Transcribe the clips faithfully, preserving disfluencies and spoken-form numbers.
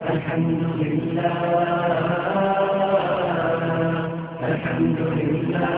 الحمد لله الحمد لله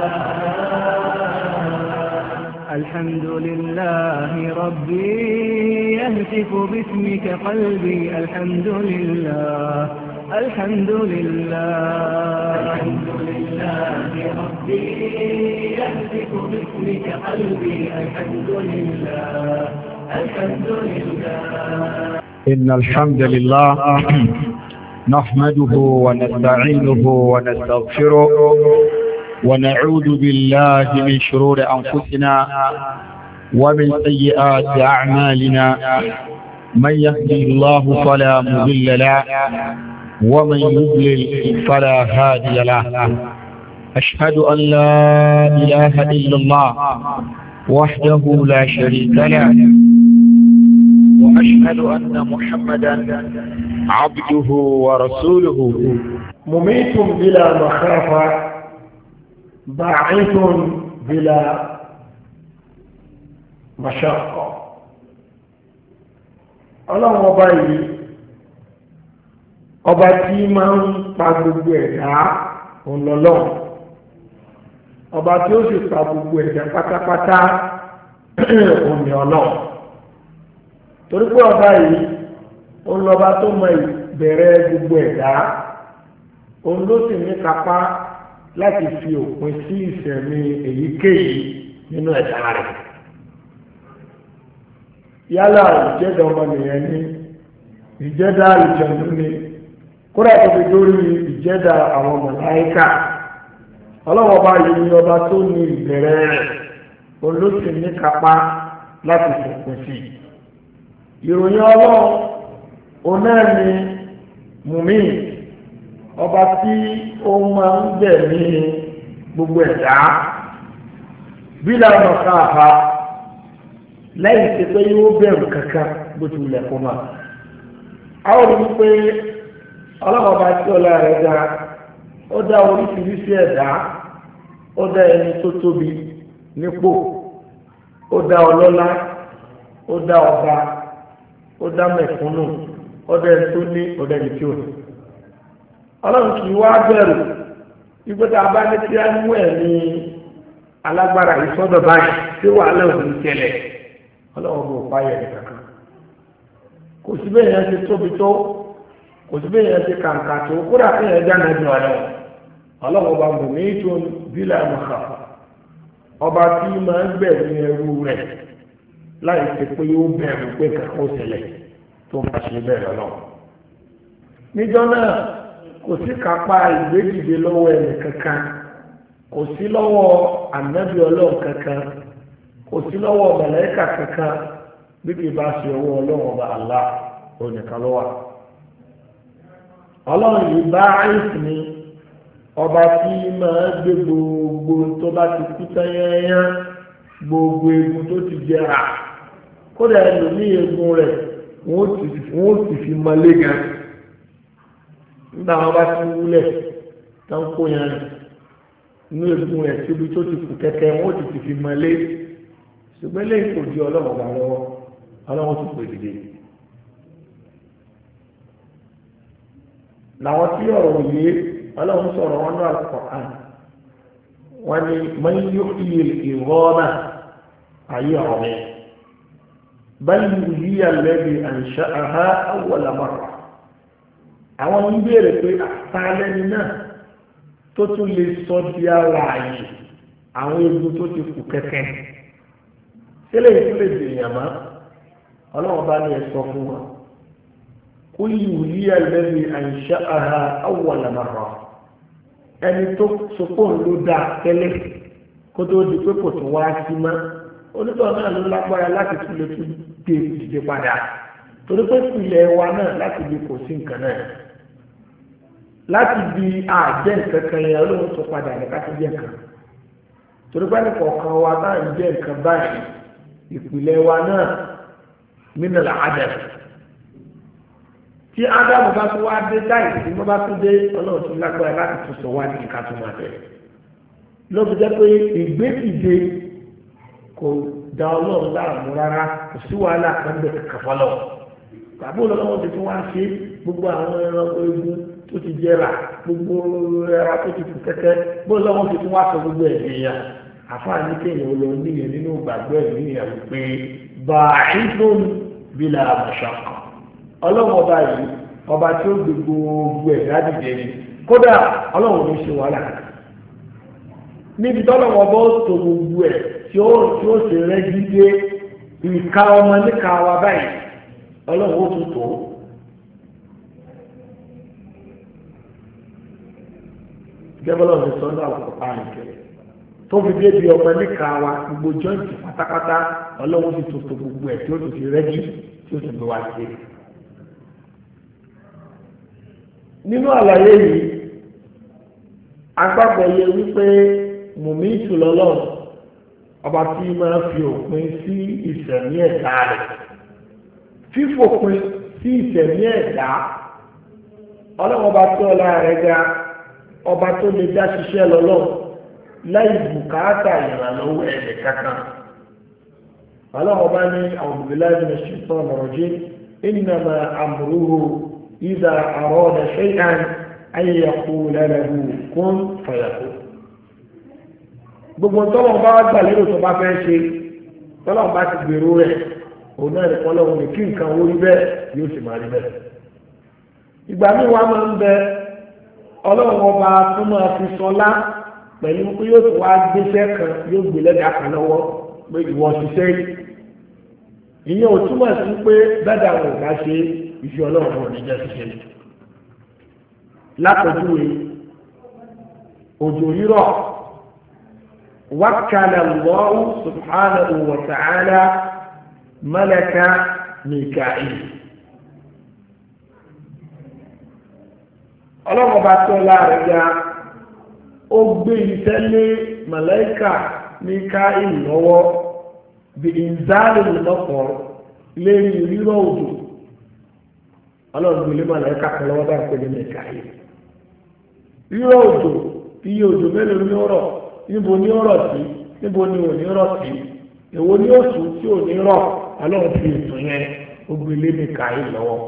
الحمد لله ربي يهتف باسمك قلبي الحمد لله الحمد لله الحمد لله ربي يهتف باسمك قلبي الحمد لله الحمد لله. إن الحمد لله نحمده ونستعينه ونستغفره ونعوذ بالله من شرور أنفسنا ومن سيئات أعمالنا من يهدي الله فلا مضل له ومن يضلل فلا هادي له. أشهد أن لا إله إلا الله وحده لا شريك له وأشهد أن محمدا عبده ورسوله. مميت بلا مخافة باعث بلا مشقة. ọlọ́run ọba yìí ọba tí máa ń pa gbogbo ẹ̀dá ọlọ́lọ́ ọba tí ó sì pa gbogbo ẹ̀dá pátápátá òní ọlọ́run. torí pé ọba yìí òun lọ́ba tó mọ ìbẹ̀rẹ̀ gbogbo ẹ̀dá, òun ló sì ní kápá láti fi òpin sí ìṣẹ̀mí èyíkéyìí nínú ẹ̀dá rẹ̀. yálà ìjẹ́dá ọmọnìyàn ní, ìjẹ́dá ìjẹ̀nú ní, kódà tó fi dórí ìjẹ́dá àwọn màláíkà. ọlọ́wọ́ bá yìí ní ọba tó ní ìbẹ̀rẹ̀ rẹ̀, òun ló sì ní kápá láti fòpin sí. ìròyìn ọlọ́run òun náà ni mùmí, ọba tí ó máa ń gbẹ̀mí gbogbo ẹ̀dá bílà ọ̀nà káàfà lẹ́yìn tí pé yóò bẹ̀rù kankan bó ti wulẹ̀ kó máa. àwọn olùkọ́ pé ọlọ́mọba tí ọlá rẹ̀ dá, ó dá oríṣiríṣi ẹ̀dá, ó dá ẹni tó tóbi nípò, ó dá ọlọ́lá, ó dá ọba, ó dá mẹ̀kúnnù, ó dá ẹni tó ní, ó dá ẹni tí ò ní. ọlọ́run kì í wá bẹ̀rù wípé tá a bá ní kí á mú ẹ̀mí alágbára yìí sọ́dọ̀ báyìí tí wàhálà ò ní ṣẹlẹ̀. ọlọ́run bò páyẹ̀ ní kankan. kò sí bẹ́ẹ̀ yẹn ti tóbi tó, kò sí bẹ́ẹ̀ yẹn ti kàǹkà tó, kódà kí yẹn dáná ju ọ̀rẹ́ wọn. ọlọ́run ọba mò ní tó bílà mọ̀ká, ọba tí máa ń gbẹ̀mí ẹrú rẹ̀ láì ṣe pé yóò bẹ̀rù pé kankan ó ṣẹlẹ̀ tó máa ṣe bẹ́ẹ̀ lọ́wọ́. níjọ́ náà kò sí kápá ìgbédìde lọ́wọ́ ẹnì kankan, kò sí lọ́wọ́ ànábì ọlọ́run kankan, kò sí lọ́wọ́ màláíkà kankan bí kì í bá ṣe owó ọlọ́run ọba Allah onìkan ló wà. ọlọ́run yìí bá àìsàn ní ọba tí máa gbé gbogbo tó bá ti kú tányányá, gbogbo egun tó ti jẹrà, kódà ẹlòmíì egun rẹ̀ wọ́n ti fi mọ́lé gan. nígbà wọn bá ti wúlẹ̀ tó ń kó yẹn inú egun rẹ̀ síbi tó ti kù kẹ̀kẹ́ wọn ó ti ti fi mọ́lé. ṣùgbọ́n lẹ́yìn kò di ọlọ́run ọba lọ́wọ́, ọlọ́run ti pè dìde. làwọn tí ọ̀rọ̀ yìí ọlọ́run sọ̀rọ̀ wọn náà Al-Qur'an, wọ́n ní man yuhyi al-'idhama ayé ọ̀rẹ́ bal yuhyiha alladhi ansha'aha awwala marra. àwọn ń béèrè pé àtàlẹ́ni náà tó tún lè sọ di ara ààyè àwọn egun tó ti kù kẹ̀kẹ́ sílẹ̀ ìtúlẹ̀ dèèyàn mọ́. ọlọ́run bá ní ẹ sọ fún wọn qul yuhyiha alladhi ansha'aha awwala marra. ẹni tó sopọ̀ ló dá tẹ́lẹ̀ kó tó di pé kò tún wá sí mọ́, onítọ̀ náà ló lágbára láti tún lè tún dé ìdíje padà, torí pé ìpìlẹ̀ wa náà láti di kò sí nǹkan náà, láti di àjẹ́ nǹkan kan yẹn olóhùn tó padà ní ká ti jẹ́ nǹkan. torí pé nìkọ̀ọ̀kan wa náà ń jẹ́ nǹkan báyìí, ìpìlẹ̀ wa náà nínú àdẹ̀. tí ádámù bá tún wá dé táyì tí wọ́n bá tún dé ọlọ́run tún lágbára láti tún sọ wá ní ìka tó máa tẹ̀. ló fi jẹ́ pé ìgbésìde kò da ọlọ́run láàmú rárá, kò sí wàhálà kan bẹ̀ kankan fọlọ́. tàbí olólùwọ́n ti tún wá ṣe gbogbo àwọn ẹranko egun tó ti jẹrà gbogbo ẹra tó ti kù kẹ́kẹ́ bó lọ́wọ́ fi tún wá sọ gbogbo ẹ̀ nìyẹn àfáàní kéèyàn lọ níyẹn nínú ìgbàgbọ́ ẹ̀ níyẹn wípé ba'ithun bila mashaqqa ọlọ́wọ́ ọba yìí ọba tí ó gbé gbogbo ẹ̀ ládìjẹ́ ni kódà ọlọ́wọ́ ló ṣe wàhálà níbi tọ́lọ́wọ́ bọ́ tó gbogbo ẹ̀ tí ó tí ó ṣe rẹ́gí dé ìka ọmọ níka wa báyìí ọlọ́wọ́ ó tún tó gẹ́gẹ́ bí sọ́nà àkọ́kọ́ àìkẹ́ tó fi dé bí ọmọ níka wa gbogbo jọ́ǹtì pátápátá ọlọ́wọ́ ti tó tó gbogbo ẹ̀ tí ó tún fi rẹ́gí tí ó tún gbé wa sí. nínú àlàyé yìí agbábọ̀ yẹ wípé mùmí ìtùlọ́lọ́ ọba tí máa fi òpin sí ìṣẹ̀mí ẹ̀dá rẹ̀ fífòpin sí ìṣẹ̀mí ẹ̀dá ọlọ́wọ́ ọba tó ọlá rẹ̀ ga ọba tó lè dá ṣiṣẹ́ lọ́lọ́ láì bùkátà ìrànlọ́wọ́ ẹ̀dẹ̀ kankan ọlọ́wọ́ ọba ní a'udhu billahi minash shaitanir rajim innama amruhu idha arada shay'an an yaqula lahu kun fayakun gbogbo tọ́lọ̀ bá gbà lérò tó bá fẹ́ ṣe tọ́lọ̀ bá ti gbèrò rẹ̀ òun náà ní kọ́lọ́hún ní kí nǹkan orí bẹ́ẹ̀ yóò sì máa rí bẹ́ẹ̀. ìgbà míì wá máa ń bẹ ọlọ́run ọba tó máa fi sọlá pẹ̀lú pé yóò tó wá gbéṣẹ́ kan yóò gbé lẹ́gàá kan lọ́wọ́ pé ìwọ ṣiṣẹ́ yìí. ìyẹn ò túmọ̀ sí pé bẹ́ẹ̀dà wọn ò bá ṣe iṣẹ́ ọlọ́run ò ní jẹ́ ṣiṣẹ́ yìí. lápẹ̀júwe òjò rírọ̀ وكل الله سبحانه وتعالى ملك ميكائيل ọlọ́run bá tó láàrin ya ó gbé iṣẹ́ lé màláíkà Míkáíl lọ́wọ́ bí ìzáàlì lọ́pọ̀ lérí rírọ̀ òjò ọlọ́run gbé lé màláíkà kan lọ́wọ́ bá pẹ̀lú Míkáíl rírọ̀ òjò iye òjò mélòó ní ọ̀rọ̀ níbo ní ọ̀rọ̀ sí níbo ní ò ní rọ̀ sí èwo ní oṣù tí ò ní rọ̀ ọlọ́run fi ètò yẹn ó gbé lé Míkáíl lọ́wọ́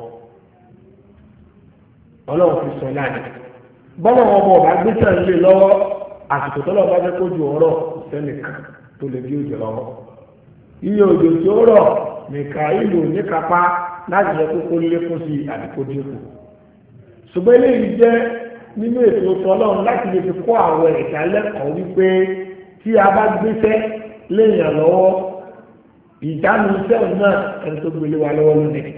ọlọ́run fi sọ láàyè bọ́lá wọn bọ̀ bá gbé sàn lé lọ́wọ́ àsìkò tọ́lọ́ bá fẹ́ kójú ọ̀rọ̀ sẹ́nìkan tó lè bí òjò lọ́wọ́ iye òjò tí ó rọ̀ Míkáíl ní kápá láti yẹ kókó lékún sí àdìpọ̀ dínkù ṣùgbọ́n eléyìí jẹ́ nínú ètò tọ́lọ́run láti lè fi kọ́ àwọn ẹ̀dá lẹ́kọ̀ọ́ wípé tí a bá gbéṣẹ́ léèyàn lọ́wọ́ ìjánu iṣẹ́ náà ẹni tó gbélé wa lọ́wọ́ lónìí.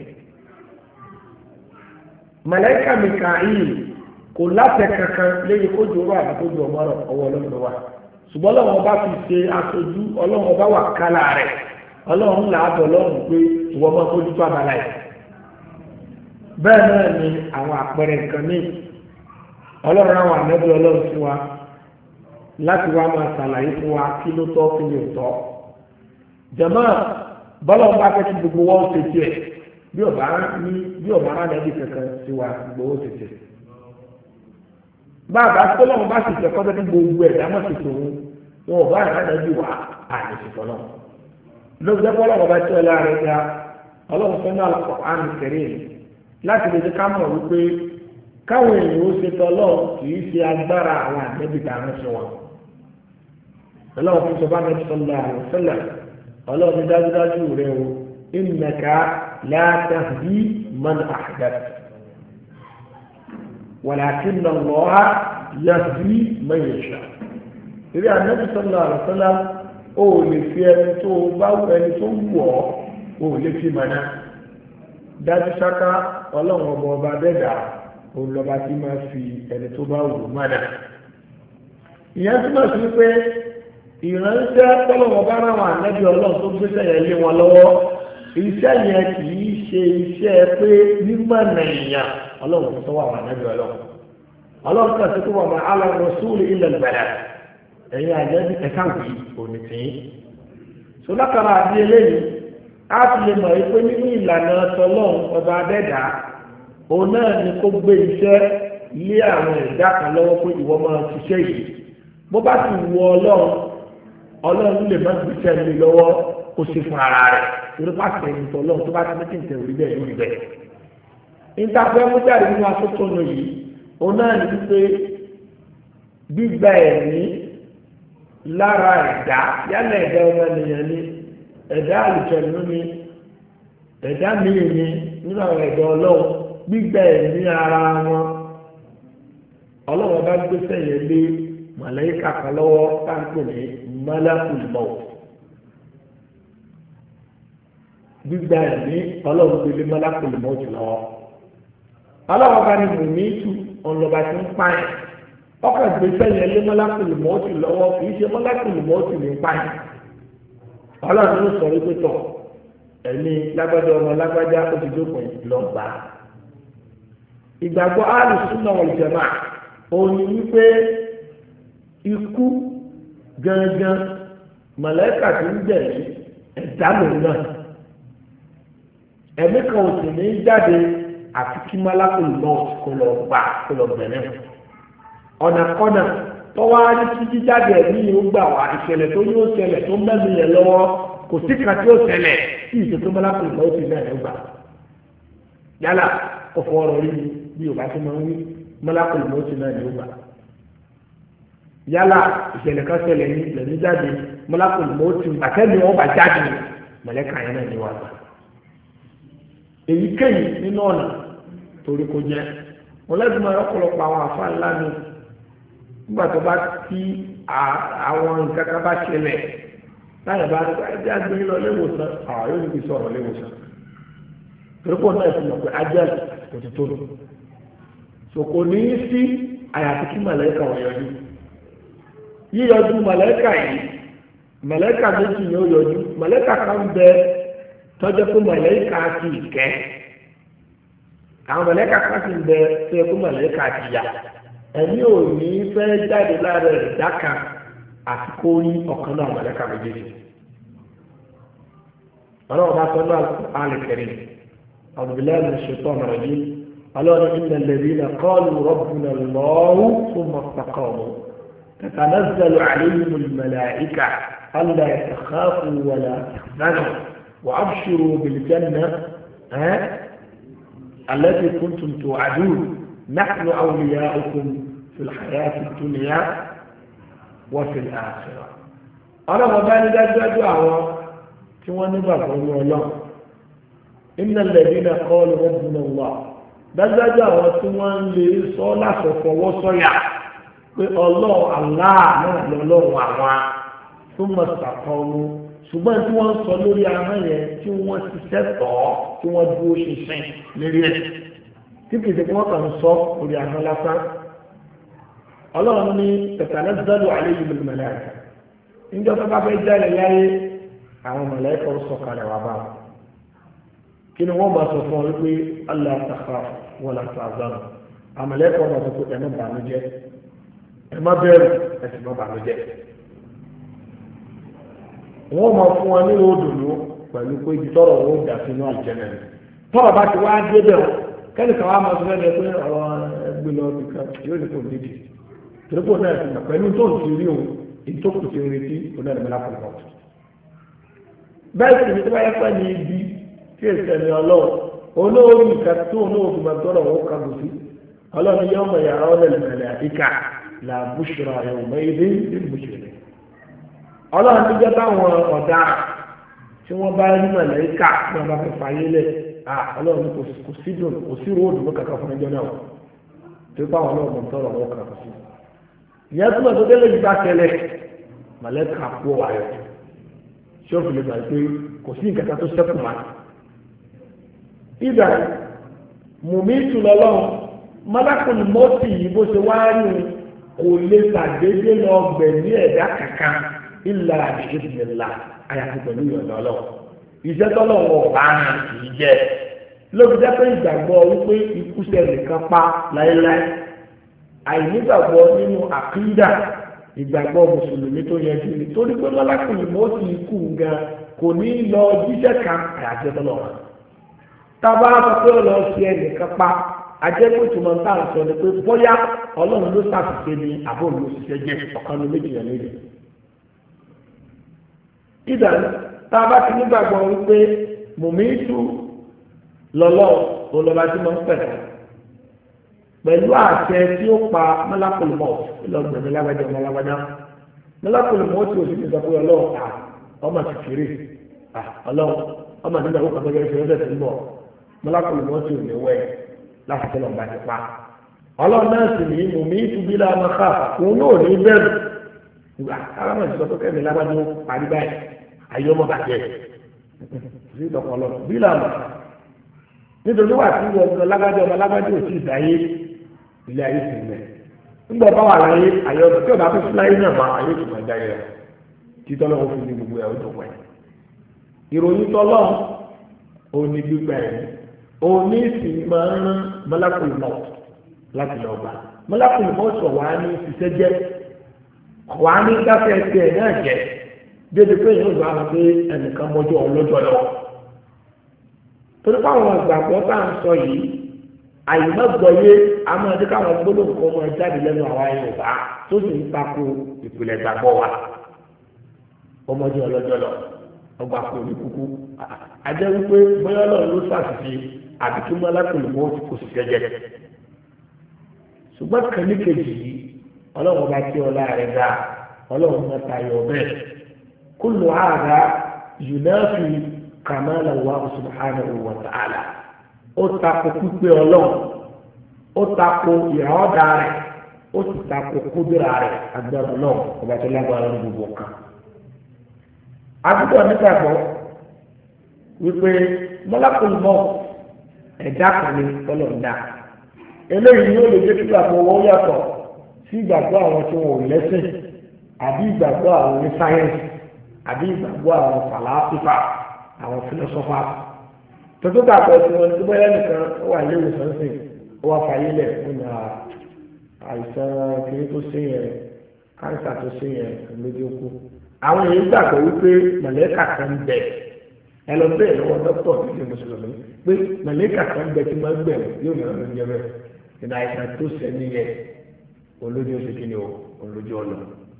màláíkà Míkáíl kò láṣẹ kankan lẹ́yìn kójú ọ̀rọ̀ àti kójú ọmọrọ̀ ọwọ́ ọlọ́run wa ṣùgbọ́n ọlọ́run bá fi ṣe aṣojú ọlọ́run bá wà kálá rẹ̀ ọlọ́run là á bọ̀ lọ́rùn pé ìwọ máa kójú tó abala yìí. bẹ́ẹ̀ náà ni àwọn àpẹẹrẹ nǹkan míì ọlọ́run àwọn àmẹ́bí ọlọ́run fún wa láti wá máa ṣàlàyé fún wa kí ló tọ́ kí ló tọ́ jẹ̀mọ́ bọ́lá ọba fẹ́ kí gbogbo wọn ṣe tiẹ̀ bí ọba ní bí ọba rán ẹbí kankan sí wa gbogbo wọn ṣe tiẹ̀ bàbá tọ́lọ́run bá sì fẹ́ kọ́tọ́ kí gbogbo ẹ̀dá mọ̀ sí tòun wọn ọba rán ẹbí wa àti ìṣètò náà lóòótọ́ jẹ́ bọ́lá ọba tí ọlá rẹ̀ ga ọlọ́run fẹ́ náà Al-Qur'an Karim láti lè dé ká mọ̀ wípé káwọn èèyàn ó ṣe tọ́lọ́ kìí ṣe agbára àwọn àgbẹ̀bìtà ránṣẹ́ wọn. ọlọ́run fún sọ́bà náà sọ́lá àwọn sọ́lá ọlọ́run dájúdájú rẹ̀ o innaka la tahdi man ahbabta walakinna Allaha yahdi man yasha. ìrí ànábì sọ́lá àwọn sọ́lá ó lè fi ẹni tó bá ẹni tó wù ọ́ ó lè fi mọ̀nà dájú sáká ọlọ́run ọba ọba dẹ́dà olùlọ́ba tí máa fi ẹni tó bá wù mọ́nà. ìyẹn túmọ̀ sí pé ìránṣẹ́ tọ́lọ́wọ́ bá ráwọn ànábì ọlọ́run tó gbéṣẹ́ yẹn lé wọn lọ́wọ́ iṣẹ́ yẹn kì í ṣe iṣẹ́ pé mímọ̀nà èèyàn ọlọ́run tó wà wọn ànábì ọlọ́run. ọlọ́run kan sí pé wọ́n máa ala rasuli illa al-balagh ẹ̀yin ànábì ẹ̀ka wì òní tì í. sọlákàrà àbí eléyìí á ti lè mọ̀ pé nínú ìlànà tọ́lọ́run ọba adẹ́dàá òun náà ni kó gbé iṣẹ́ lé àwọn ẹ̀dá kan lọ́wọ́ pé ìwọ máa ṣiṣẹ́ yìí bó bá ti wù ọlọ́run ọlọ́run lè má gbéṣẹ́ lé lọ́wọ́ kó ṣe fún ara rẹ̀ torí pàṣẹ ẹni tó ọlọ́run tó bá ti mẹ́tì tẹ̀ orí bẹ́ẹ̀ lórí bẹ́ẹ̀. ìtafẹ́ mú jáde nínú atótónu yìí òun náà ní wípé gbígba ẹ̀mí lára ẹ̀dá yálà ẹ̀dá ọmọ ènìyàn ni ẹ̀dá àlùjànnú ni ẹ̀dá míì ni nínú àwọn ẹ̀dá ọlọ́run gbígba ẹ̀mí ara wọn ọlọ́run bá gbèsè yẹn lé màláíkà kan lọ́wọ́ táǹkì ní malakul maut gbígba ẹ̀mí ọlọ́run gbélé malakul maut lọ́wọ́ ọlọ́run bá ní mùmíìtù ọlọ́ba tí ń pààyàn ọkọ̀ gbèsè yẹn lé malakul maut lọ́wọ́ kì í ṣe malakul maut ní pààyàn ọlọ́run ló sọ wípé tọ̀ ẹ̀mí lágbájá ọmọ lágbájá ó ti dópin lọ́gbà ìgbàgbọ́ Ahlus-Sunnah wal-Jamā'ah òun ni wípé ikú gangan màláíkà tí ń jẹ̀mí ẹ̀dá lòun náà ẹ̀mí kan ò sì ní jáde àti kí malakul maut kó lọ gbà kó lọ bẹ̀rẹ̀ ọ̀nà kọ́nà tọ́wọ́ á ní títí jáde ẹ̀mí yìí ó gbà wá ìṣẹ̀lẹ̀ tó yóò ṣẹlẹ̀ tó mẹ́rin yẹn lọ́wọ́ kò sí kan tí ó ṣẹlẹ̀ tí ìṣètò malakul maut náà ló gbà yálà ọ̀fọ̀ ọ̀rọ̀ rí bí Yorùbá tó máa ń wí malakul maut náà ló gbà yálà ìṣẹ̀lẹ̀ kan ṣẹlẹ̀ ní lẹ́ni jáde malakul maut àtẹ́ni wọn bá jáde mọ̀lẹ́kà yẹn náà ní wà gbà èyíkéyìí nínú ọ̀nà torí kò jẹ́ wọn lẹ́dùn máa ọ̀pọ̀lọpọ̀ àwọn àfa ńlá mi nígbà tó bá tí àwọn nǹkan kan bá ṣẹlẹ̀ láyé bá ní ẹjẹ́ agbẹ́yìn lọ léwòsàn àwọn yóò níbi sọ̀rọ̀ léwòsàn torí pọ̀ náà fi mọ̀ pé ajẹ́ kò ti tó lò so kò ní í sí àyàfi kí màláíkà wọ̀ yọjú yíyọjú màláíkà yìí màláíkà méjì ni ó yọjú màláíkà kan bẹ tọ́jọ́ pé màláíkà ti kẹ́ àwọn màláíkà kan ti bẹ tó yẹ pé màláíkà ti yà ẹ̀mí ò ní fẹ́ jáde lára ẹ̀dá kan àti kó rí ọ̀kan náà màláíkà méjèèjì ọlọ́run bá sọ náà Al-Karim أعوذ بالله من الشيطان الرجيم قالوا إن الذين قالوا ربنا الله ثم استقاموا تتنزل عليهم الملائكة ألا تخافوا ولا تحزنوا وأبشروا بالجنة ها التي كنتم توعدون نحن أولياؤكم في الحياة الدنيا وفي الآخرة أنا ما بين ذلك دعوة كما نبغى الله إن الذين قالوا ربنا الله dájúdájú àwọn tí wọ́n ń lè sọ láṣọ fọwọ́ sọ́yà pé ọlọ́run Allah náà lọ́lọ́run àwọn tó mọ̀ sàkọ́rù ṣùgbọ́n tí wọ́n ń sọ lórí ahọ́n yẹn tí wọ́n ṣiṣẹ́ tọ̀ ọ́ tí wọ́n dúró ṣinṣin lérí ẹ̀ tí kìí ṣe kí wọ́n kàn ń sọ lórí ahọ́n lásán ọlọ́run ní tatanazzalu alayhimul malaika níjọ́ tó bá fẹ́ jáde láyé àwọn màláíkà ó sọ̀kalẹ̀ wá bá wọn kí ni wọ́n bá sọ fún ọ wípé Allah takhafu wala tahzanu àmàlẹ́kọ̀ọ́ bá sọ pé ẹ má bànújẹ́ ẹ má bẹ̀rù ẹ sì má bànújẹ́ wọ́n máa fún wa ní òdòdó pẹ̀lú pé ibi tọ́rọ̀ wọn ó dà sínú àlùjànnà ni tọ́rọ̀ bá ti wá dé bẹ̀rù kẹ́nìkan wá máa sọ fẹ́ pé ọ̀rọ̀ ẹgbẹ́ lọ bí kan yóò ní kò nídìí torípò náà ti gbà pẹ̀lú tó ń ti rí òun èyí tó kù ti retí òun náà ní mẹ́lá fún ọ bẹ́ẹ̀ sì ni tó bá yẹ pẹ́ ní ibi tí èsì ẹ̀mí ọlọ́run olóòrùn nǹkan tó olóòrùn máa tọrọ wọn kà bùsí ọlọ́run yóò mọ yàrá ọlẹ́lẹ́mẹ̀lẹ́ àdíkà là bùsùrọ̀ àyẹ̀wò méjì ní bùsùrọ̀ ọlọ́run tó jẹ́ báwọn ọ̀daràn tí wọ́n bá rí màláíkà tí wọ́n bá fẹ́ fàyè lẹ̀ ọlọ́run kò sí dùn kò sí ròdù ló kàkà fún ẹjọ́ náà tó bá wọn ọlọ́run tọrọ wọn kà bùsí ìyẹn tó lọ tó délé yìí bá tẹlẹ̀ màláíkà pọ̀ wáyọ̀ tí ó fi lè gbà pé kò sí nǹkan tó sẹ́kù máa ìdá mùmíìtù lọ́lọ́run malakul mọ́tì yìí bó ṣe wá rí kò lè ṣàdédé lọ gbẹ̀mí ẹ̀dá kankan ìlà ìṣẹ̀lá àyàfi pẹ̀lú ìyọ̀dọ̀ ọlọ́run iṣẹ́ tọ́lọ́wọ́ ọ̀bá hàn kì í jẹ́ lóbi jẹ́ pé ìgbàgbọ́ wípé ikú ṣẹlẹ̀ kan pa láéláé àìnígbàgbọ́ nínú àkídà ìgbàgbọ́ mùsùlùmí tó yẹ kí ni torí pé malakul mọ́tì ikú gan kò ní lọ jíṣẹ́ kan àyàfi tọ́lọ́wọ́ tábà sọ pé ó lọ sí ẹnìkan pa ajẹ́pẹ́ ìtumọ̀ tá à ń sọ ni pé bóyá ọlọ́run ló ṣàṣìṣe ni àbò ló ṣiṣẹ́ jẹ́ ọ̀kan ní méjì yẹn lédè. ìdá tábà ti nígbàgbọ́ wípé mùmíìtù lọ́lọ́ olọba tí mo ń pẹ̀lú pẹ̀lú àṣẹ tí ó pa malakul maut lọ́gbẹ̀mí lágbájá ọmọ lágbájá malakul maut tí o sì ti sọ pé ọlọ́run à ọmọ ti fèrè à ọlọ́run ọmọ nígbà wọ́n kàtó gẹ́gẹ́ ṣe ọdẹ tó ń bọ̀ malakul maut tí o lè wẹ̀ láti tẹ́lọ̀ ọba ti pa ọlọ́run náà sì ní mú mi túbí láàmú ká òun náà ní bẹ́ẹ̀rù ìgbà alámọ̀ ìṣọ́ tó kẹ́mi lágbájá ó parí báyìí ayé ọmọ bàjẹ́ sí ìtọ́kọ̀ ọlọ́run bí làmú nítorí wà sí ìwọ lágbájá ọmọ lágbájá ò sí ìdáyé ilé ayé sì mẹ nígbà bá wà láyé ayé ọdún tí ọba tó sí láyé náà máa ayé tó máa dáyé rẹ títọ́ lọ́wọ́ fún mi gbogbo ẹ̀ ó dùn pẹ́ ìròyìn tọ́lọ́ òní gbígbà ẹ̀ òní sì máa ń rán malakul maut láti lọ gbà malakul maut sọ wàá ní ṣiṣẹ́ jẹ́ wàá ní dáfẹ́ ẹsẹ̀ náà jẹ́ débi pé yóò gba àwọn pé ẹnìkan mọ́jọ́ ọlọ́jọ́ lọ torí fáwọn àgbàgbọ́ tá à ń sọ yìí àyìnbọ̀gbọ̀yé àmọ́ ẹ̀dí káwọn gbólóhùn kan máa jáde lẹ́nu àwa Yorùbá tó sì ń tako ìpìlẹ̀ ìgbàgbọ́ wa ọmọdé ọlọ́jọ́ lọ ọgbà kò ní kúkú ajẹ́ wípé bóyá lọ́run ló ṣàṣìṣe àbí kí malakul maut kò sì jẹ́jẹ́ ṣùgbọ́n kàní kejì yìí ọlọ́run bá tí ọlá rẹ̀ ga ọlọ́run máa tayọ bẹ́ẹ̀ kullu hadha yunafi kamala Allah subhanahu wa ta'ala ó tako pípé ọlọ́run ó tako ìràwọ̀dà rẹ̀ ó sì tako kúdúrà rẹ̀ agbára náà ọba tó lágbára ní gbogbo nǹkan. àdúgbò nígbàgbọ́ wípé malakul maut ẹ̀dá kan ní tọ́lọ̀dá eléyìí yóò lè jẹ́ kí ìgbàgbọ́ owó yàtọ̀ sí ìgbàgbọ́ àwọn tí wọn ò lẹ́sìn àbí ìgbàgbọ́ àwọn ní sáyẹ́ǹsì àbí ìgbàgbọ́ àwọn fàlàáfífà àwọn fílọ́sọ́fà tọ́tún gbàgbọ́ tí wọ́n ti bọ́yá nìkan ó wà ilé ìwòsàn sí ó wá fàyè lẹ̀ fún àìsàn kìíní tó sí yẹn káńsà tó sí yẹn lójú kú àwọn èyí gbàgbọ́ wípé mọ̀lẹ́kà kan ń bẹ ẹ lọ bẹ́ẹ̀ lọ́wọ́ dókítà tó ṣe mùsùlùmí pé mọ̀lẹ́kà kan ń bẹ tí máa ń gbẹ̀rù yóò ní ọ̀nà ìjọba ìdá àìsàn tó sẹ́ni yẹ olójú oṣù kìíní o olójú ọ̀nà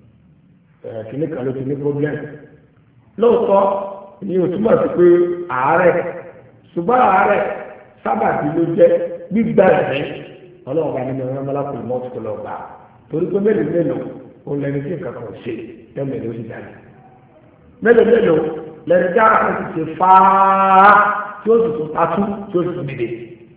kìíní kan ló ti ní problem lóòótọ́ ni o túmọ̀ sí pé àárẹ̀ ṣùgbọ́n àárẹ̀ sábàbí ló jẹ́ gbígbà ẹ̀mí ọlọ́run bá nínú ẹ̀rọ malakul maut tó lọ gbà torí pé mélòó mélòó o lẹni tí nǹkan kan ṣe tẹ́lẹ̀ ló ti jáde mélòó mélòó lẹni tí a kan ti ṣe fáá tí ó sì tún tatú tí ó sì tún dìde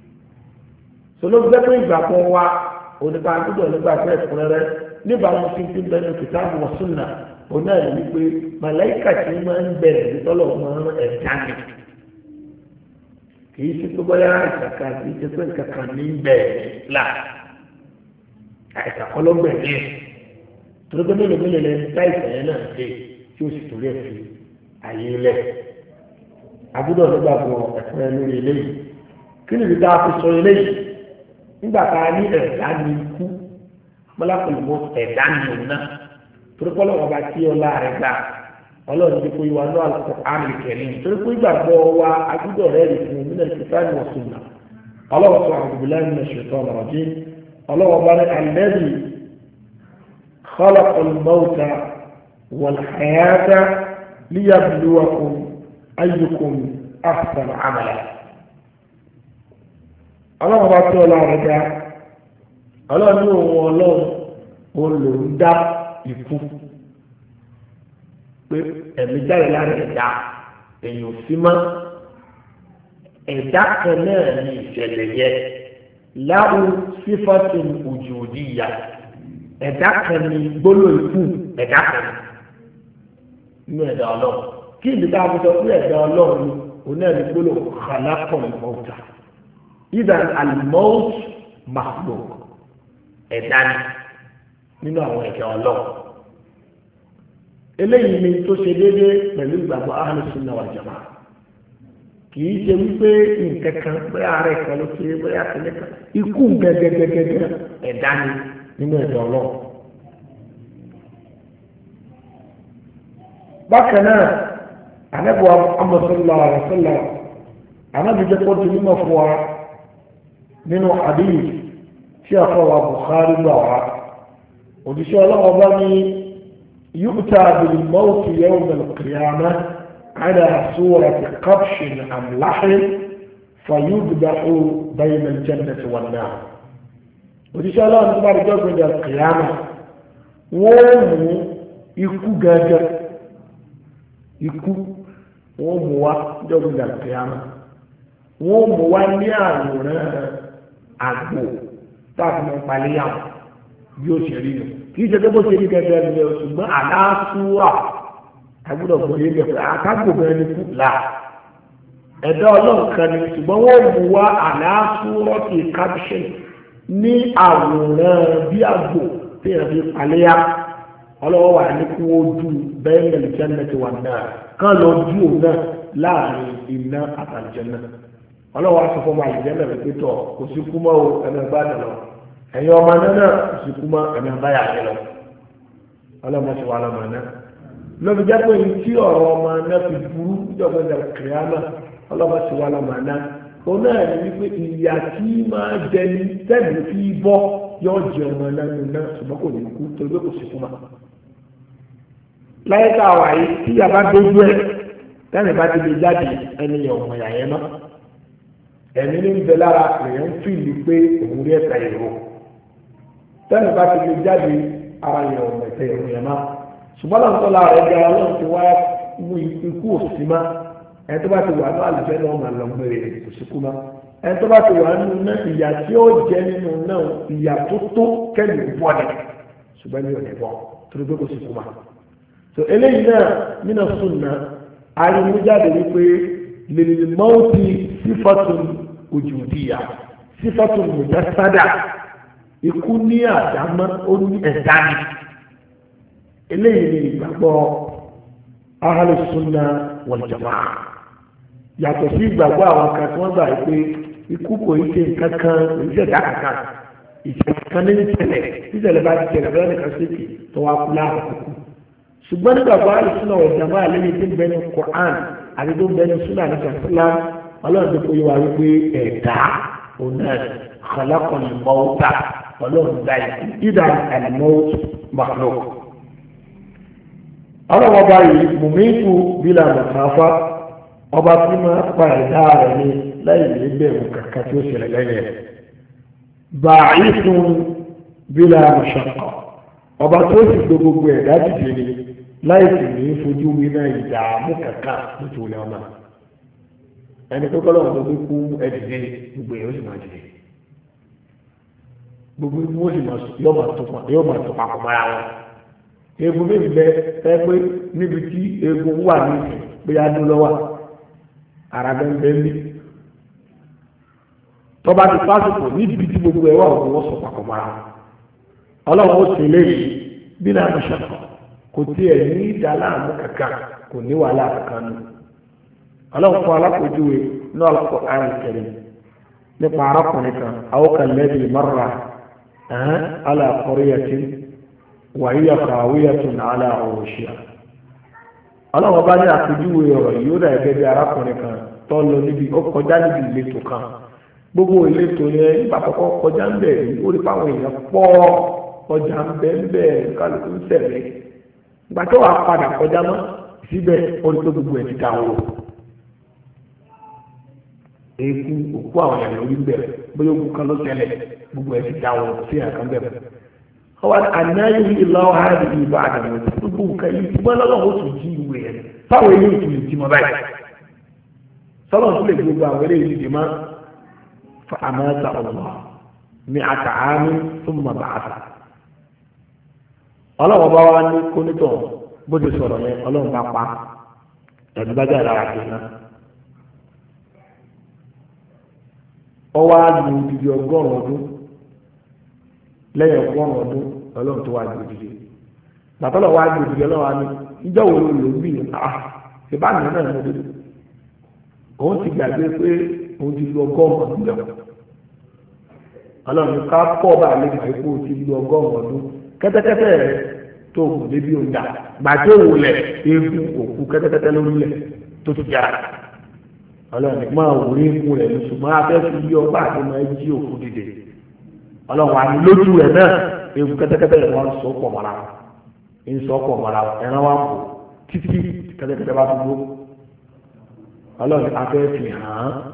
sọlọ́ gbẹ́ pé ìgbà kan wá onípa gbọ́dọ̀ nígbà tí ẹ̀kúnrẹ́rẹ́ nígbà wọn fi ti bẹnu kìtàbù wa sunnah òun náà ní pé màláìkà tí máa ń bẹ̀rẹ̀ nítọ́lọ̀ máa ń ẹ̀dá ni kì í ṣe tó bọ́yá ìkàkà kì í ṣe pé ìkàkà ní bẹ̀rẹ̀ là àìsàkọ́ ló gbẹ̀rẹ̀ torí pé mélòó mélòó lẹ́nu tá ìfẹ̀yẹ́ náà ṣe tí ó sì torí ẹ̀ fi àyè lẹ̀ agbọ́dọ̀ nígbàgbọ́ ẹ̀fọ́ ẹ lórí eléyìí kí nìyí tá a fi sọ eléyìí nígbà tá a ní ẹ̀dá ní ikú malakul maut ẹ̀dá ní òun náà torí pé ọlọ́run ọba tí ọlá rẹ̀ gbà ọlọ́run ti kó ìwà náà Al-Qur'an Al-Karim torí pé ìgbàgbọ́ wa agbọ́dọ̀ rẹ̀ rí fún min al-kitabi wa sunnah ọlọ́run sọ a'udhu billahi minash shaitanir rajim ọlọ́run ọba ní alladhi khalaqa al-mawta wal-hayata liyabluwakum ayyukum ahsanu amala ọlọ́run ọba tí ọlá rẹ̀ gbà ọlọ́run ní òun ọlọ́run olùń dá ikú pé ẹ̀mí jáde lára ẹ̀dá èèyàn sí mọ́ ẹ̀dá kan náà ní ìṣẹ̀lẹ̀ yẹ láwù sífọ́tì wujudiyya ẹ̀dá kan ní gbóló ikú ẹ̀dá kan nínú ẹ̀dá ọlọ́run kí ìdí tá a fi sọ pé ẹ̀dá ọlọ́run ni òun náà ní gbóló khalaqal mawta idan al-mawt makhluq ẹ̀dá ni nínú àwọn ẹ̀dá ọlọ́run eléyìí ni tó ṣe déédéé pẹ̀lú ìgbàgbọ́ Ahlus Sunnah wal Jamā'ah kì í ṣe wípé nǹkan kan bóyá ààrẹ kan ló ṣe bóyá àtẹlẹ kan ikú gẹ́gẹ́gẹ́gẹ́ ẹ̀dá ni nínú ẹ̀dá ọlọ́run. bákan náà ànábì Muhammad sallallahu alaihi wasallam ànábì jẹ́ kó ti mímọ̀ fún wa nínú hadith tí a fọwọ́ Bukhari gbà wá òjíṣẹ́ ọlọ́wọ́ bá ní يؤتى بالموت يوم القيامة على صورة قبش أملح fayudba'u bayna al-jannati wan-nar òjíṣẹ́ ọlọ́run tó bá di jọ́gbìn dà kìlámà wọ́n mú ikú gẹ́gẹ́ ikú wọ́n mú wá jọ́gbìn dà kìlámà wọ́n mú wá ní àwòrán àgbò táàbí mọ́ paléyàwó bí ó ṣe rí nù kì í ṣe pé bó ṣe rí gẹ́gẹ́ ní oṣù gbọ́n àlàáfúà agbọ́dọ̀ gbọ́ yé gẹ́gẹ́ àkágbò bẹ́ẹ̀ ní kù là ẹ̀dá ọlọ́run kan ní ṣùgbọ́n wọ́n mú wá àlàáfúà ti caption ní àwòrán bí àgbò tí èèyàn fi paléyà ọlọ́wọ́ wà ní kí wọ́n ju bẹ́ẹ̀ ní jannati wan nar kán lọ ju òun náà láàrin iná àtàlùjànnà ọlọ́wọ́ aṣọ fún ọmọ àlùjànnà rẹ̀ pétọ̀ kò sí kú mọ́ o ẹ̀mí ẹ̀gbá dẹ̀ lọ ẹ̀yin ọmọ náà kò sí kú mọ́ ẹ̀mí ẹ̀gbá yà dẹ̀ lọ ọlọ́mọ ṣe wà lọ́mọ náà lọ́bi jẹ́ pé tí ọ̀rọ̀ ọmọ náà fi burú ìjọba ìjà kìrìàmà ọlọ́mọ ṣe wà lọ́mọ náà òun náà ní wípé ìyà tí máa jẹni tẹ́lẹ̀ fi bọ́ yóò jẹ ọmọ náà nínú náà ṣùgbọ́n kò ní kú torí pé kò sí kú mọ́ láyé tá a wà yìí tí yàrá dojú ẹ̀ tẹ́lẹ̀ bá ti lè jáde ẹni yẹn ọmọ yà yẹn mọ́ ẹ̀mí ní bẹ lára èèyàn ń fìlì pé òun rí ẹ̀ka èrò tẹ́lẹ̀ bá ti lè jáde ara yẹn ọmọ ẹ̀ka èrò yẹn má ṣùgbọ́n náà tọ́lá rẹ̀ ga ọlọ́run ti wá mú ikú òsì má ẹni tó bá ti wà ní àlùfẹ́ náà máa lọ gbére kò sí kú má ẹni tó bá ti wà nínú náà ìyà tí ó jẹ nínú náà ìyà tó tó kẹ́lì bọ́ ni ṣùgbọ́n ní òní bọ́ torí pé kò sí kú má so eléyìí náà nínú sunna arimújáde wípé lè mọ́tì sífàtún ojúdíyà sífàtún mujassada ikú ní àdámọ́ ó ní ẹ̀dá ni eléyìí ni ìgbàgbọ́ ahlu sunna wal jamaa yàtọ̀ sí ìgbàgbọ́ àwọn kan tí wọ́n gbà pé ikú kò í ṣe nǹkan kan ìṣẹ̀dá kankan ìṣẹ̀kan ní ìṣẹ̀lẹ̀ ìṣẹ̀lẹ̀ bá ti ṣẹlẹ̀ bẹ́ẹ̀ nìkan ṣèkì tó wá kú láàkókò ṣùgbọ́n nígbàgbọ́ ahlu sunna wal jamaa lẹ́yìn tí ń bẹ ní Qur'an àti tó ń bẹ ní sunna ní sàkúlá ọlọ́run tó kó yẹ wá wípé ẹ̀dá ọ̀nà khalaqal mawta ọlọ́run dá ikú ìdá al-mawt makhluq. ọlọ́run ọba yìí mumitu bila makhafa ọba tí máa pa ẹ̀dá rẹ̀ ní láì lè bẹ̀rù kàkà tí ó ṣẹlẹ̀ lẹ́yìn rẹ̀. ba'ithun bila mashaqqa ọba tó sì gbogbo ẹ̀dá dìde ní láì sì ní fojú winá ìdààmú kàkà nítorí ọmọ ẹni tó kọ́lọ́ ọ̀dọ́ tó kú ẹ̀dìdẹ́ gbogbo yóò sì máa dìde gbogbo yóò sì máa yóò máa tó papọ̀ mọ́ra wọn eegun mi bẹ ẹ pé níbi tí eegun wà ní pé a dún lọ́wọ́ ara bẹ́ẹ̀ ní tọ́ba ti pásítọ̀ níbi tí gbogbo ẹ̀ wà wọ́n sọ papọ̀ mọ́ra wọn ọlọ́run ó ṣe léyìí bí náà mo ṣàkọ́ kò tiẹ̀ ní ìdáláàmú kankan kò ní wàhálà kankan nù ọlọ́run fún alákòjúwe ní Al-Qur'an Al-Karim nípa arákùnrin kan aw kalladhi marra ala qaryatin wa hiya khawiyatun ala urushiha ọlọ́run bá ní àkójúwe ọ̀rọ̀ yìí ó dà gẹ́gẹ́ bí arákùnrin kan tó lọ níbi ó kọjá níbi ìletò kan gbogbo ìletò yẹn nígbà àkọ́kọ́ kọjá ń bẹ̀ ó rí fáwọn èèyàn pọ̀ ọjà ń bẹ̀ ń bẹ̀ kálukú ń tẹ̀lé ìgbà tó wà padà kọjá mọ́ síbẹ̀ ó rí tó gbogbo ẹ̀ ti dà wò eku òkú àwọn èèyàn lórí bẹ̀rẹ̀ bóyá ogun kan ló tẹ̀lé gbogbo ẹ̀ ti dà wò sí àkàn bẹ̀rẹ̀ ọwọ́ ànáyé ìlà ọ̀hádì ìbá àdàmọ̀ gbogbo nǹkan yìí tí wọ́n lọ́wọ́ oṣù jí ìwé ẹ̀ fáwọn eléyìí ti lè jí mọ́ báyìí sọ́lọ́ tó lè gbogbo àwọn eléyìí ti máa fa àmàta ọ̀wọ́ ní àtàámi tó mọ̀ bá àtà ọlọ́wọ́ bá wá ní kónítọ̀ bó ti sọ̀rọ̀ yẹn ọlọ́run bá pa ẹ̀dùn bá jáde ara kìí náà ọwọ́ àlù òdìdí ọgọ́rùn-ún ọdún lẹ́yìn ọgọ́rùn-ún ọdún ọlọ́run tó wá ju òdìdí bàtọ́lọ̀ wá ju òdìdí ọlọ́run á ní ìjọ wo ló lò ń bì ní àá ìbánu náà ní ọdún òun ti gbàgbé pé òun ti lu ọgọ́rùn-ún ọdún lẹ́wọ̀n ọlọ́run ká pọ̀ bá a lè gbà pé òun ti lu ọgọ́rùn-ún ọdún kẹ́tẹ́kẹ́tẹ́ rẹ̀ tó kù débi òǹdà gbàtí òwò lẹ̀ eégún òkú kẹ́tẹ́kẹ́tẹ́ lórílẹ̀ tó ti jára ọlọ́run máa wò ní ikú rẹ̀ ṣùgbọ́n afẹ́ fi yí ọba àti máa jí òkú dìde ọlọ́run àti lójú rẹ̀ náà ewu kẹ́tẹ́kẹ́tẹ́ rẹ̀ wọ́n sọ pọ̀ mọ́ra ń sọ pọ̀ mọ́ra ẹran wa kù títí kẹ́tẹ́kẹ́tẹ́ bá dúró ọlọ́run afẹ́ fi hàn án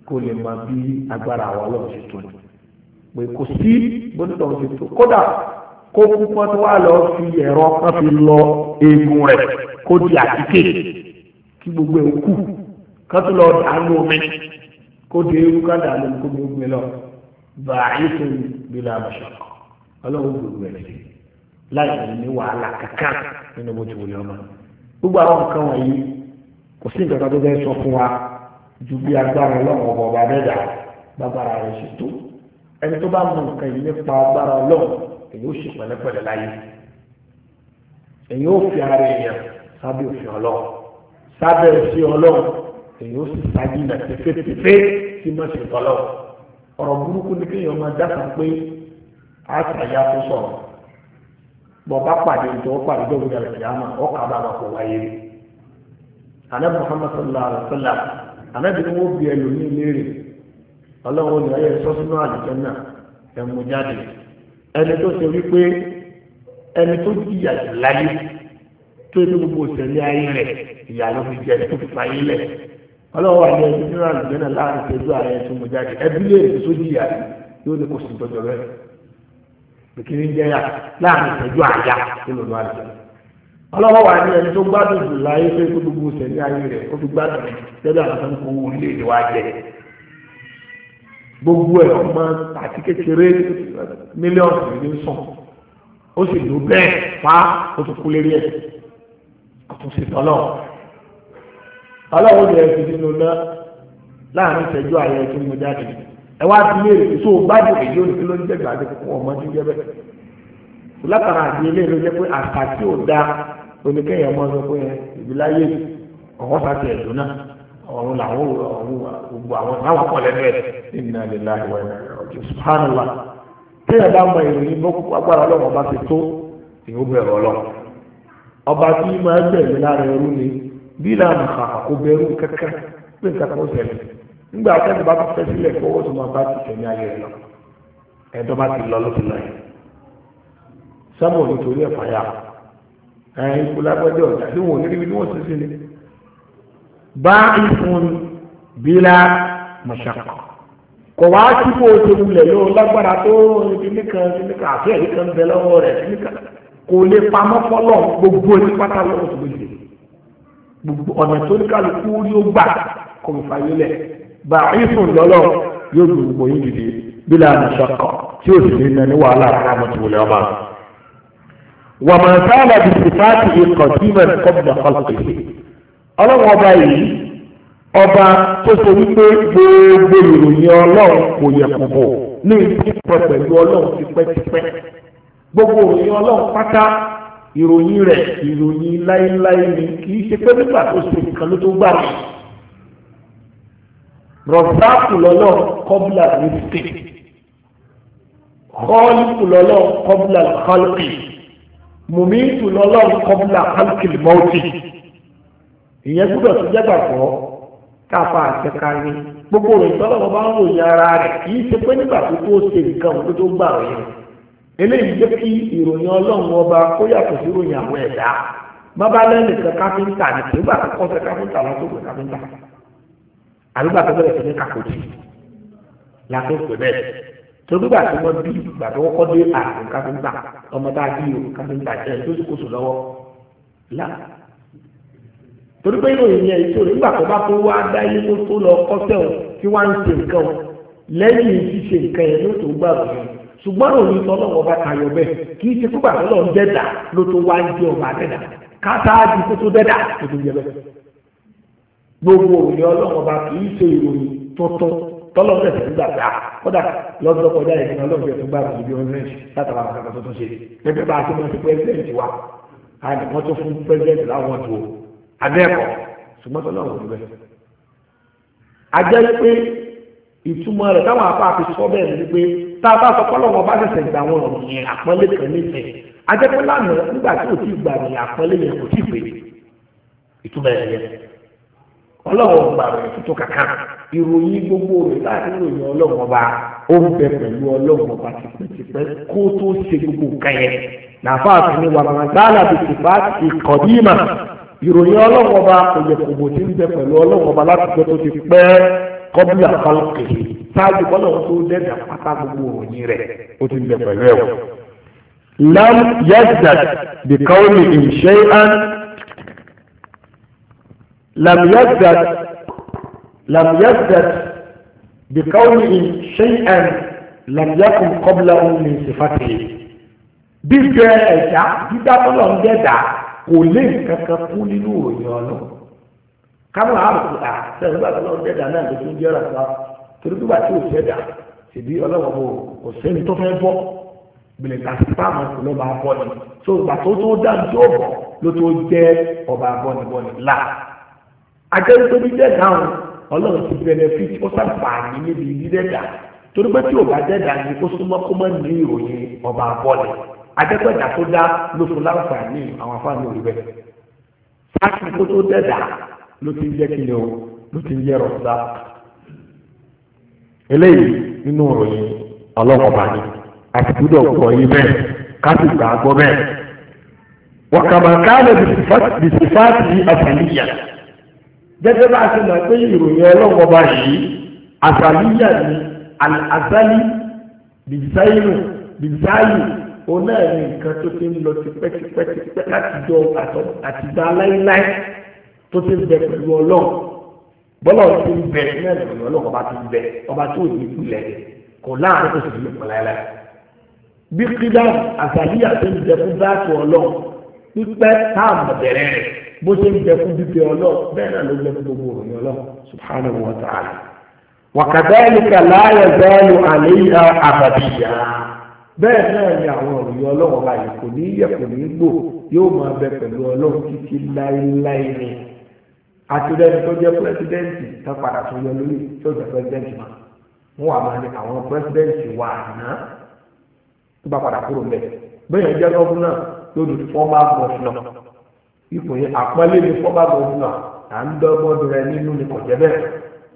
kó lè mọ bí agbára àwọn ọlọ́run ṣe tó pé kò sí bóńtọ̀ ṣe tó kódà kó púpọ̀ tó wà lọ fi ẹ̀rọ kan fi lọ eegun rẹ̀ kó di àtíkè kí gbogbo ẹ̀ kú ká tó lọ dànù omi kó di ewu ká dànù kó di omi lọ bàáyé tó bí la bàṣọ ọlọ́run gbogbo ẹ̀ sí láì ní wàhálà kankan nínú bó ti wọlé ọmọ gbogbo àwọn nǹkan wọ̀nyí kò sí nǹkan kan tó fẹ́ sọ fún wa ju bí agbára ọlọ́run ọba ọba dẹ́dà bàbára rẹ̀ ṣe tó ẹni tó bá mọ nǹkan yìí nípa agbára ọlọ́run èyí ó ṣe pẹ̀lẹ́pẹ̀lẹ́ láyé èyí ó fi ara èèyàn sábẹ́ òfin ọlọ́run sábẹ́ òfin ọlọ́run èyí ó sì sáájú ilẹ̀ tẹ́fẹ́tẹ́fẹ́ tí má ṣe tọ́lọ́ ọ̀rọ̀ burúkú ni kéèyàn máa dáta pé àṣàyà tó sọ̀rọ̀ bọ̀ bá pàdé ìjọba pàdé ìjọba ìjọba ìjọba ọkà bá wà kó wáyé rí anabi muhammad sallallahu alaihi wa sallam anabi ni wọ́n bí ẹlòmíì léèrè ọlọ́run ní ayé sọ sínú àlùjánnà ẹ̀mú jáde ẹni tó ṣe wípé ẹni tó jìyà jù láyé tó ní gbogbo ìṣẹ̀lẹ̀ ayé rẹ̀ ìyà ló fi jẹ tó fi fàyè lẹ̀ ọlọ́run wà ní ẹni nínú àlùjánnà láàrin ìṣẹ́jú ààrẹ tó mú jáde ẹbí léèrè tó jìyà yóò ní kò sí tọ́jọ́ rẹ̀ bìkínní jẹ́ yà láàrin ìṣẹ́jú àyà nínú àlùjánnà ọlọ́wọ́ wà ní ẹni tó gbádùn jù láyé pé kó gbogbo ìṣẹ̀lẹ̀ ayé rẹ̀ ó fi gbádùn rẹ̀ lẹ́dọ̀ àwọn tó ń kó owó ilé ìwà jẹ gbogbo ẹ̀ ọmọ àti kékeré mílíọ̀nù ní sàn ó sì lò bẹ́ẹ̀ fá ó tún kú lérí ẹ̀ ó tún sì tọ́lọ̀ ọlọ́wọ́ ní ẹni nínú náà láàrin ìṣẹ́jú ayé tó mú jáde ẹ wá bí lè rí tó gbádùn èyí ó ní kí ló ń jẹ́ gbàdé fún ọmọ tí ń jẹ́ bẹ́ẹ̀ látara àti ilé ló jẹ́ pé àṣà tí ò da oníkẹyìn ọmọ sọ pé ìbíláyé ọwọ́ sáti ẹ̀dùn náà ọ̀run làwọn ọ̀run gbogbo àwọn táwọn pọ̀ lẹ́nu ẹ̀ inna lillahi wa inna ilaihi raji'un subhanallah kéèyàn bá mọ ìròyìn bó agbára ọlọ́run ọba ti tó ìhó bẹ̀rù ọlọ́run ọba tí máa gbẹ̀mí lára ẹrú ni bí lànà àkókò bẹ̀rù kẹ́kẹ́ pé nǹkan kan ó ṣẹlẹ̀ nígbà tẹ́lẹ̀ bá fẹ́ sílẹ̀ fọwọ́ tó máa bá ti tẹ̀mí ayé rẹ̀ lọ ẹ̀dọ́ bá ti lọ ló ti lọ yẹn sábà nítorí ẹ̀fà yà ẹ̀yìn ikú lágbẹ́jọ́ ọ̀jà tí wọ́n ní níbi tí wọ́n ti sí ni bá ìfún bílá mọ̀ṣàkọ̀ kò wá sí kó o ti wulẹ̀ yóò lágbára tó ibi nìkan ibi nìkan àfẹ́ ẹ̀rí kan bẹ lọ́wọ́ rẹ̀ nìkan kò lè pamọ́ fọlọ́ gbogbo ní pátá lọ́wọ́ tó lè gbogbo ọ̀nà tó ní kálukú rí ó gbà kò ní fàyè lẹ̀ bá ìfún lọ́lọ́ yóò gbogbo yín dìde bílá mọ̀ṣàkọ̀ tí ó sì ní ní wàhálà rárá mọ́tò wọlé ọba. وما زال بصفاته قديما قبل خلقه ọlọ́run ọba yìí ọba tó ṣe wípé gbogbo ìròyìn ọlọ́run kò yẹ kókó ní ìpínpọ̀ pẹ̀lú ọlọ́run tipẹ́tipẹ́ gbogbo ìròyìn ọlọ́run pátá ìròyìn rẹ̀ ìròyìn láéláé ni kì í ṣe pé nígbà tó ṣe nǹkan ló tó gbà mí rọ̀záàkù lọ́lọ́ kọ́bùlà rìsíkì kọ́ọ̀lùkù lọ́lọ́ kọ́bùlà kọ́lùkì mùmíìtù lọ́lọ́run kọ́bùlà kálukìlì mọ́ọ̀tì ìyẹn gbọ́dọ̀ tó jẹ́ gbàgbọ́ káfa àtẹkárí gbogbo rẹ̀ tọ́lọ́wọ́ bá ń ròyìn ara rẹ̀ kì í ṣe pé nígbà tó tó ṣe nǹkan òun tó gbà rẹ̀ eléyìí jẹ́ kí ìròyìn ọlọ́run ọba kó yàtọ̀ sí ìròyìn àwọn ẹ̀dá bábá lẹ́nìkan káfíńtà ní nígbà tó kọ́ sẹ́ káfíńtà lọ́sọ̀gbẹ̀ káfíńtà àbígbà tó bẹ̀rẹ̀ sí ní kàkòtì láti pè bẹ́ẹ̀ tó gbígbà tí wọ́n bí ìgbà tó kọ́kọ́ dé àrùn káfíńtà ọmọ tá a bí o káfíńtà jẹ́ tó sì kóso lọ́wọ́ là torí pé ìròyìn yẹn ìṣòro nígbà tó bá tó wá dá ilé tó tó lọ kọ́sẹ̀ o tí wọ́n á ń ṣe nǹkan o lẹ́yìn ṣíṣe nǹkan yẹn ló tó gbà wọ́n ṣùgbọ́n òní tọ́lọ́wọ́ bá tayọ bẹ́ẹ̀ kì í ṣe fúgbà tó lọ ń dẹ́dà ló tó wá ń jẹ́ ọba dẹ́dà kátáàdì tó tó dẹ́dà tó tó jẹ bẹ́ẹ̀ gbogbo òní ọlọ́wọ́ bá kì í ṣe ìròyìn tuntun tọ́lọ́wọ́ tẹ̀sẹ̀ nígbà pé à kódà lọ́dọ̀ kọjá ìdíná ọlọ́wọ́ tó gbà wọ́n ibi ọ̀rẹ́ látara àwọn akẹ́kọ̀ọ́ tó tún ṣe gẹ́gẹ́ bá a ti mọ̀ sí pẹ́sidẹ̀ntì wa a ní wọ́n tó fún pẹ́sidẹ̀ntì láwọn tó abẹ́ẹ̀kọ́ ṣùgbọ́n tọ́lọ́wọ́ tó bẹ́ẹ̀. a jẹ́ pé ìtumọ̀ rẹ̀ táwọn afá fi sọ bẹ́ẹ̀ ni pé tá a bá sọ kọ́lọ́wọ́ bá ṣẹ̀ṣẹ̀ gbà wọn ìyẹn àpọ́nlé kan nífẹ̀ẹ́ a jẹ́ pé lánàá nígbà tí ò tí ì gbà ní àpọ́nlé yẹn kò tí ì pè ìtumọ̀ ẹ̀ yẹn ọlọ́wọ́ gbà rẹ̀ tuntun kàkà ìròyìn gbogbo rẹ̀ láti ròyìn ọlọ́wọ́ ọba ó ń bẹ pẹ̀lú ọlọ́wọ́ ọba tipẹ́tipẹ́ kó tó ṣe gbogbo nǹkan yẹn làfà àfihàn wà máa dáàlà bí tìfà ìkọ̀dímà ìròyìn ọlọ́wọ́ ọba kò yẹ kò bò tí ń bẹ pẹ̀lú ọlọ́wọ́ ọba láti gbé tó ti pẹ́ qabla khalqihi sáájú kọ́lọ́run tó dẹ́dà pátá gbogbo òyìn rẹ̀ ó ti ń bẹ pẹ̀lú ẹ̀ wọ̀. lam yazdad bi kawnihi shay'an lam yazdad lam yazdad bi kawnihi shay'an lam yakun qablahu min sifatihi. bíbẹ ẹ̀dá dídá kọ́lọ́run dẹ́dà kò lè kankan kú nínú òyìn ọlọ́run. káwọn àrùn à sẹ́yìn bá ọlọ́run dẹ́dà náà ló tún jẹ́ ràpá torí bí wàá tí ò sẹ́dà ṣèbí ọlọ́run kò kò sẹ́ni tó fẹ́ bọ́ bìlẹ̀ kà sí fáàmù kò ló máa bọ́ ni tó ìgbà tó tó dá ní tó bọ̀ ló tó jẹ́ ọba bọ́nibọ́ni là. ajẹ́ tó bí dẹ́dà ọ̀hún ọlọ́run ti benefit ó sàǹfààní níbi dídẹ́dà torí pé tí ò bá dẹ́dà ni ó súnmọ́ kó má ní ìròyìn ọba bọ́ni ajẹ́pẹ̀dà tó dá ló fún láǹfààní àwọn afáàní òrí bẹ́ẹ̀. sáàkì tó tó dẹ́dà ló ti ń jẹ́ kí ni o ló ti ń jẹ́ rọ̀ṣà. eléyìí nínú ìròyìn ọlọ́kọ̀ọ́ba ni àti gbúdọ̀ gbọ́ yín bẹ́ẹ̀ ká sì gbà gbọ́ bẹ́ẹ̀. wàkàmàkàlẹ̀ bìsífàtì àṣàlíyà gẹ́gẹ́ bá a ṣe mọ̀ pé ìròyìn ọlọ́kọ̀ọ́ba yìí àṣàlíyà ni àṣàlí bìsáyìnù bìsáyì òun náà ní nǹkan tó ti ń lọ tipẹ́tipẹ́tipẹ́ láti jọ àtìgbà láíláí tó ti ń bẹ pẹ̀lú ọlọ́run bọ́lá ò ti ń bẹ náà lọ́wọ́ ọlọ́run ọba ti ń bẹ ọba tó ò ní ìpìlẹ̀ kò láàrin tó sì fi lè pọ̀ láíláí. bí kíláàmù àṣàlíyà tó ń bẹ fún báàtù ọlọ́run pípẹ́ táàmù bẹ̀rẹ̀ rẹ̀ bó ṣe ń bẹ fún bíbẹ ọlọ́run bẹ́ẹ̀ náà ló bẹ fún gbogbo òròyìn ọlọ́run subhanahu wa ta'ala. wa kadhalika la yazalu alayha abadiyya bẹ́ẹ̀ náà ni àwọn òròyìn ọlọ́run báyìí kò ní yẹ kò ní gbò yóò máa bẹ pẹ̀lú ọlọ́run títí láéláé ni àtúndẹ́ni tó jẹ́ pírẹsidẹ́ǹtì tó padà tó yọ lórí tó jẹ́ pírẹsidẹ́ǹtì mọ́ wọn wà máa ní àwọn pírẹsidẹ́ǹtì wà ná tó bá padà kúrò mẹ́ bẹ́ẹ̀ jẹ́ gọ́fúnà lórí fọ́mà gọ́fúnà ipò yẹn àpọ́nlé ní fọ́mà gọ́fúnà à ń dọ́gbọ́n rẹ nínú ni kò jẹ́ bẹ́ẹ̀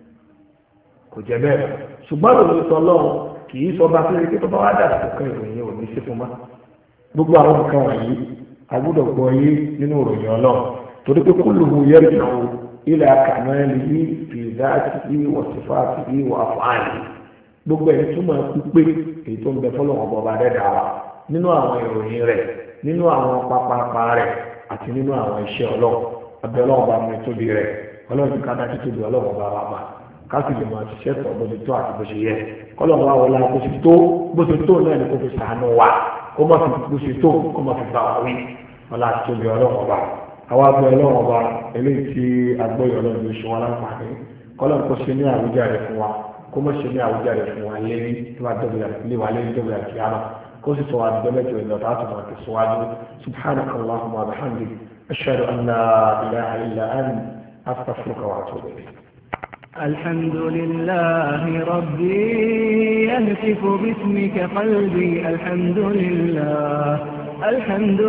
kò jẹ́ bẹ́ẹ̀ ṣùgbọ́n òun sọ lọ́run kì í sọ bá fẹ́rẹ́ kí tó bá wá dà sí ọ̀kan ìròyìn òní sí fún ma gbogbo àwọn nǹkan wọ̀nyí agbọ́dọ̀ gbọ́ yé nínú ìròyìn ọlọ́run torí pé kulluhu yarji'u ila kamalihi fi dhatihi wa sifatihi wa af'alihi gbogbo ẹni túmọ̀ pípé èyí tó ń bẹ fọlọ́wọ́n bọba dẹ́dà wa nínú àwọn ìròyìn rẹ̀ nínú àwọn pápápá rẹ̀ àti nínú àwọn iṣẹ́ ọlọ́run abẹ́ ọlọ́run bá mi tóbi rẹ̀ ọlọ́run ti ká dájú tóbi ọlọ́run bá wa máa káàkiri lè máa ṣiṣẹ́ tọ̀ bó ti tó àti bó ṣe yẹ kọ́lọ́mù wa wọlé bó ṣe tó bó ṣe tó náà ni kò fi sàánú wa kó má fi bó ṣe tó kó má fi bá wa wí ọlá àti tóbi ọlọ́run ọba àwa gbọ́ ọlọ́run ọba eléyìí tí agbóyè ọlọ́run ló ṣe wọn láǹfààní kọ́lọ́mù kó ṣe ní àwùjáde fún wa kó má ṣe ní àwùjáde fún wa lérí tí wàá dọ̀bì lé wa lérí dọ̀bì àti àmà kó sì sọ wa dọ́lẹ́jọ ìlọ́ta àti wọn ti sọ wájú subhanaka allahumma wa bihamdik ashhadu an la ilaha illa anta astaghfiruka wa atubu ilayk. الحمد لله ربي يهتف باسمك قلبي الحمد لله الحمد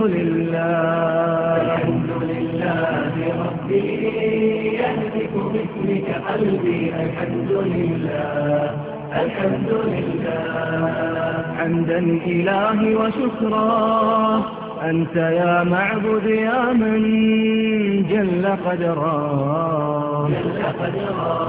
لله الحمد لله ربي يهتف باسمك قلبي الحمد لله الحمد لله حمدا إلهي وشكرا أنت يا معبد يا من جل قدرا جل قدرا